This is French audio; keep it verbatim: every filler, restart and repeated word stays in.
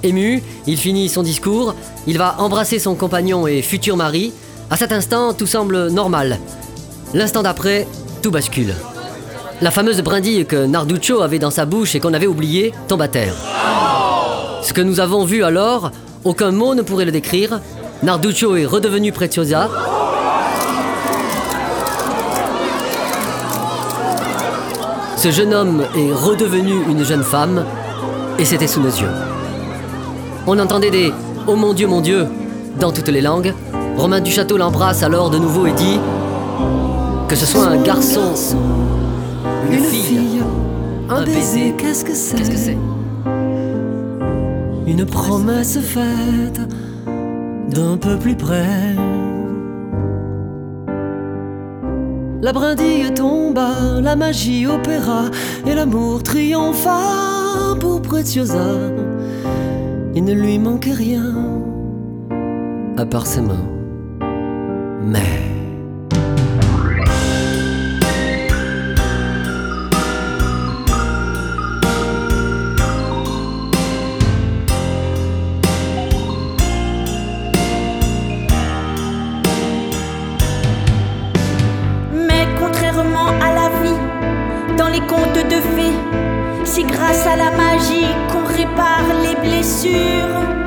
Ému, il finit son discours, il va embrasser son compagnon et futur mari. À cet instant, tout semble normal. L'instant d'après, tout bascule. La fameuse brindille que Narduccio avait dans sa bouche et qu'on avait oubliée tombe à terre. Ce que nous avons vu alors, aucun mot ne pourrait le décrire. Narduccio est redevenu Preziosa. Ce jeune homme est redevenu une jeune femme, et c'était sous nos yeux. On entendait des « Oh mon Dieu, mon Dieu !» dans toutes les langues. Romain Duchâteau l'embrasse alors de nouveau et dit que ce soit un garçon, une fille, un baiser, qu'est-ce que c'est? qu'est-ce que c'est? Une promesse faite d'un peu plus près. La brindille tomba, la magie opéra et l'amour triompha pour Preziosa. Il ne lui manquait rien à part ses mains. Mais Mais contrairement à la vie, dans les contes de fées, c'est grâce à la magie qu'on répare les blessures.